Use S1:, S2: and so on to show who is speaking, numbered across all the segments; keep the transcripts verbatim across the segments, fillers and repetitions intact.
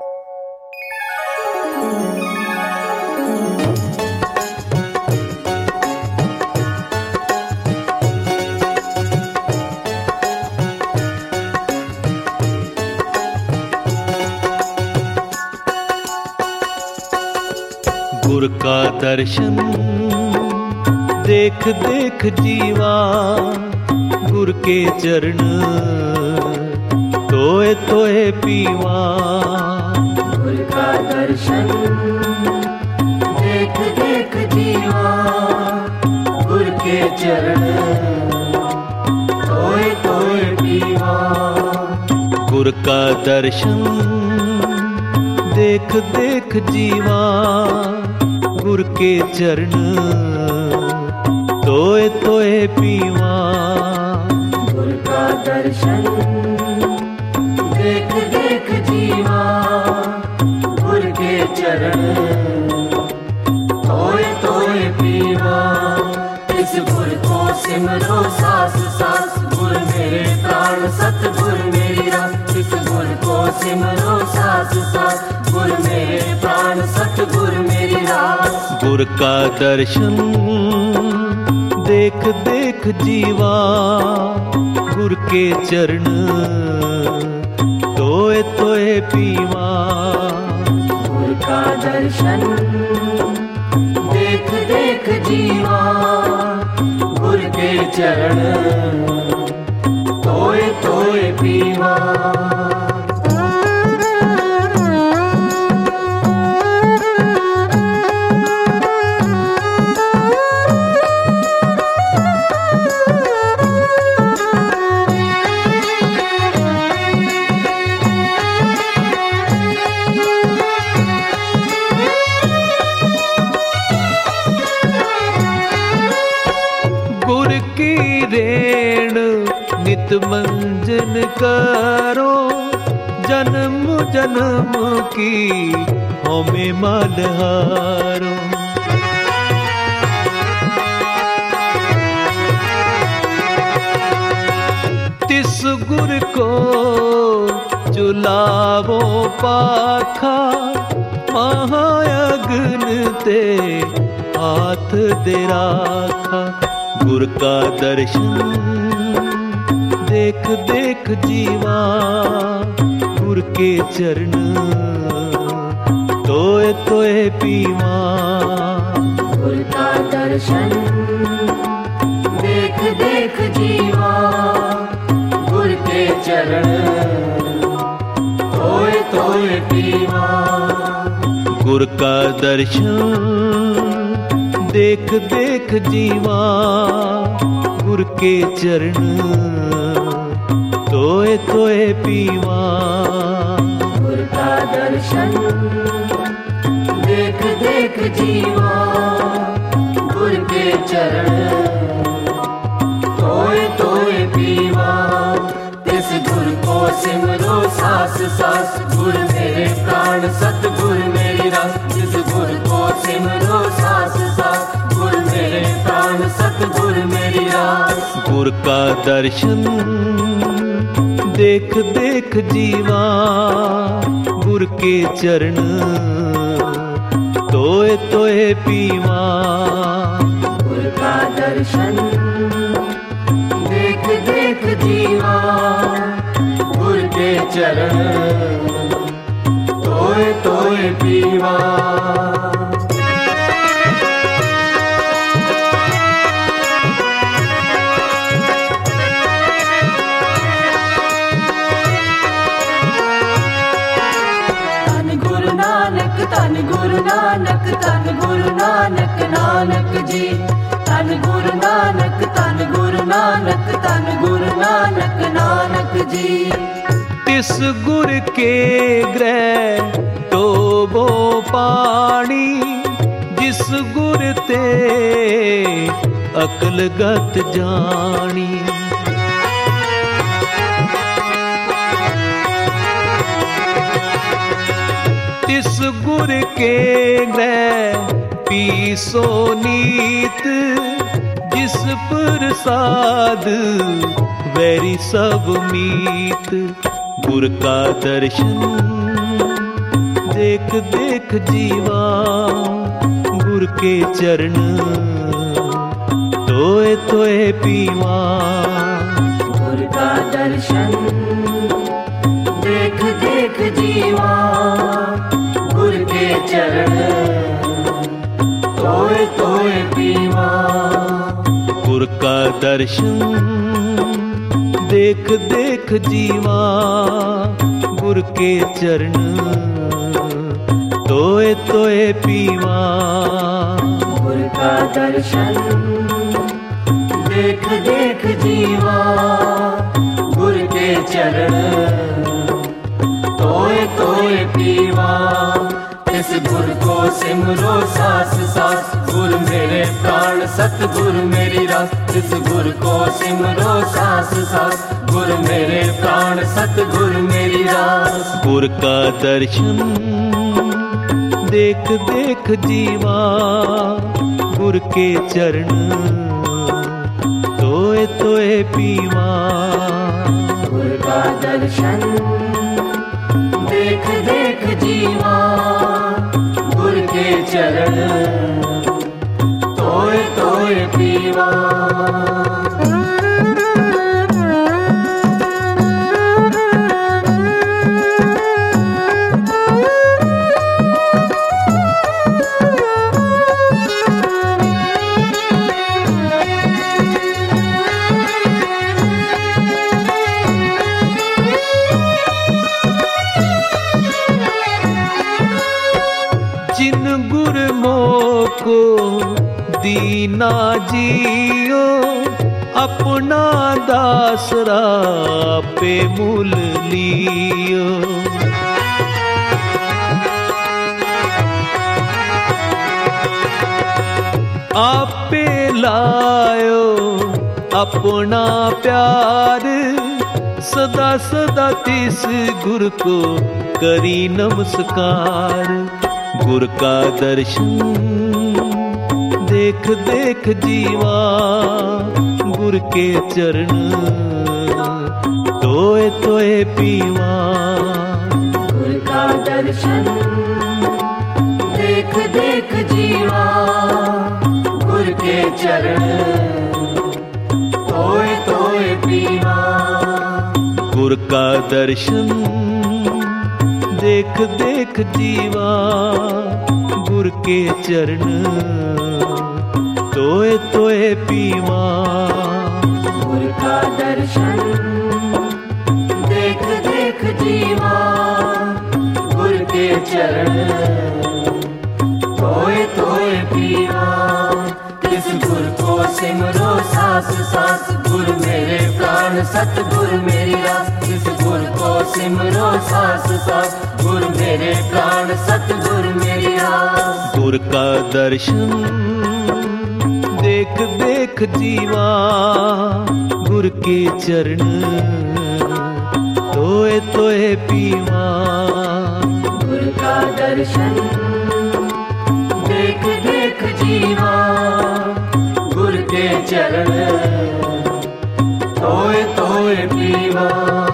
S1: गुर का दर्शन देख देख जीवा, गुर के चरण तोए तोए पीवा।
S2: गुर का दर्शन देख देख जीवा, गुर के चरण तोए तोए पीवा।
S1: गुर का दर्शन देख देख जीवा, गुर के चरण तोए तोए पीवा।
S2: गुर का दर्शन देख देख जीवा, गुर के चरण तोए तोए पीवा। इस गुर को सिमरो सास सास, गुर मेरे प्राण सतगुर मेरी रास। इस गुर को सिमरो सास सास, गुर मेरे प्राण सतगुर मेरी रास।
S1: गुर का दर्शन देख देख जीवा, गुर के चरण तोए तोए पीवा।
S2: गुर का दर्शन देख देख जीवा, गुर के चरण तोए तोए पीवा।
S1: नित मंजन करो, जन्म जन्म की होमे मलहारो। तिस गुर को चुलावो पाखा, महायगन ते हाथ दे राखा। गुर का दर्शन देख देख जीवा, गुर के चरण तोए तोए पीवा।
S2: गुर का दर्शन देख देख जीवा, गुर के चरण तोए तोए पीवा।
S1: गुर का दर्शन देख देख जीवा, गुर के चरण तोए तोए पीवा।
S2: गुर का दर्शन देख देख जीवा, गुर के चरण तोए तोए पीवा। इस गुर को सिमरो सास सास, गुर मेरे प्राण सतगुर मेरी रास। इस गुर को सिमरो सास सास, गुर मेरे प्राण सतगुर मेरी रास।
S1: गुर का दर्शन देख देख जीवा, गुर के चरण तोए तोए पीवा।
S2: गुर का दर्शन देख देख जीवा, गुर के चरण तोए तोए पीवा। धन गुरु नानक, धन गुरु नानक, नानक जी। धन गुरु नानक, धन गुरु नानक, धन गुरु नानक, नानक जी।
S1: तिस गुर के ग्रह टोबो पानी, जिस गुर ते अकल गत जानी। तिस गुर के ग्रह पीसो नीत, जिस प्रसाद वैरी सब मीत। गुर का दर्शन देख देख जीवा गुर के चरण तोए तोए पीवा।
S2: गुर का दर्शन देख देख जीवा गुर के चरण तोए तोए पीवा।
S1: गुर का दर्शन देख देख जीवा गुर के चरण तोए तोए पीवा।
S2: गुर का दर्शन देख देख जीवा गुर के चरण तोए तोए पीवा। इस गुर को सिमरो सास सास गुर मेरे प्राण सतगुर मेरी रास। इस गुर को सिमरो सास सास गुर मेरे प्राण सतगुर मेरी रास।
S1: गुर का दर्शन देख देख जीवा गुर के चरण तोए तोए पीवा।
S2: गुर का दर्शन देख देख जीवा गुर के चरण तोए तोए पीवा।
S1: जिन गुर मोको दीना जियो अपना दासरा पे मूल लियो। आपे लायो अपना प्यार सदा सदा तिस गुर को करी नमस्कार। गुर का दर्शन देख देख जीवा गुर के चरण तोए तोए पीवा।
S2: गुर का दर्शन देख देख जीवा गुर के चरण तोए तोए पीवा।
S1: गुर का दर्शन देख देख जीवा गुर के चरण तोए तोए पीवा।
S2: गुर का दर्शन देख देख जीवा गुर के चरण तोए तोए पीवा। किस गुर को सिमरो सास सास गुर मेरे प्राण सतगुर मेरी रास। किस गुर को सिमरो सास सास गुर मेरे प्राण सतगुर मेरी रास।
S1: गुर का दर्शन देख देख जीवा गुर के चरण तोए तोए पीवा।
S2: गुर का दर्शन देख देख जीवा गुर के चरण तोए तोए पीवा।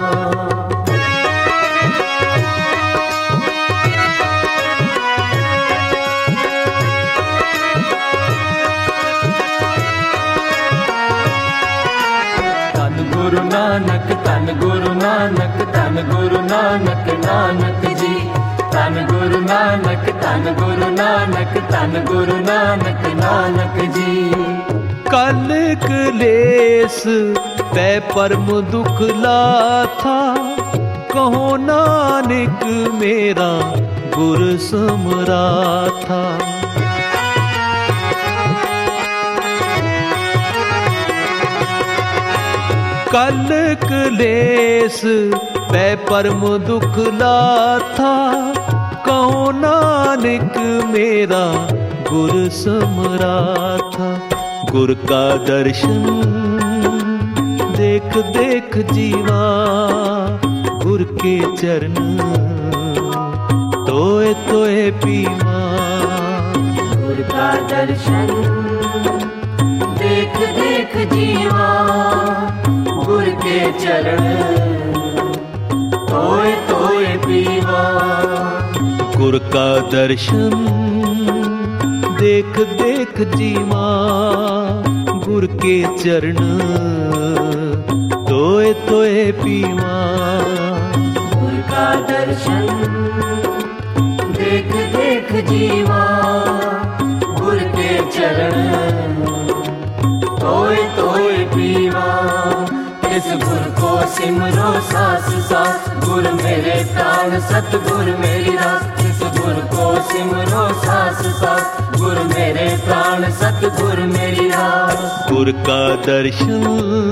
S2: गुरु नानक तन गुरु नानक तन गुरु नानक नानक जी। तन गुरु नानक तन गुरु नानक तन गुरु नानक नानक जी।
S1: कल क्लेश तै परम दुख लाथा कहो नानक मेरा गुर समराथा। कल क्लेश तै परम दुख लाथा कहो नानक मेरा गुर समराथा। गुर का दर्शन देख देख जीवा गुर के चरण तोए तोए पीवा।
S2: गुर का दर्शन देख देख जीवा गुर के चरण तोए तोए पीवा।
S1: गुर का दर्शन देख देख जीवा, गुर के चरण तोए तोए पीवा।
S2: गुर का दर्शन देख देख जीवा, गुर के चरण तोए तोए पीवा। इस गुर को सिमरो सास सास, गुर मेरे प्राण सतगुर मेरी रास। इस गुर को सिमरो सास सास, गुर मेरे प्राण सतगुर मेरी रास।
S1: गुर का दर्शन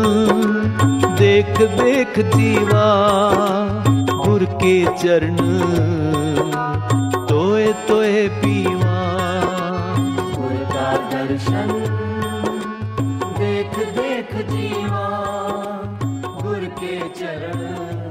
S1: देख देख जीवा, गुर के चरण तोए तोए पीवा।
S2: गुर का दर्शन देख देख जीवा, गुर के चरण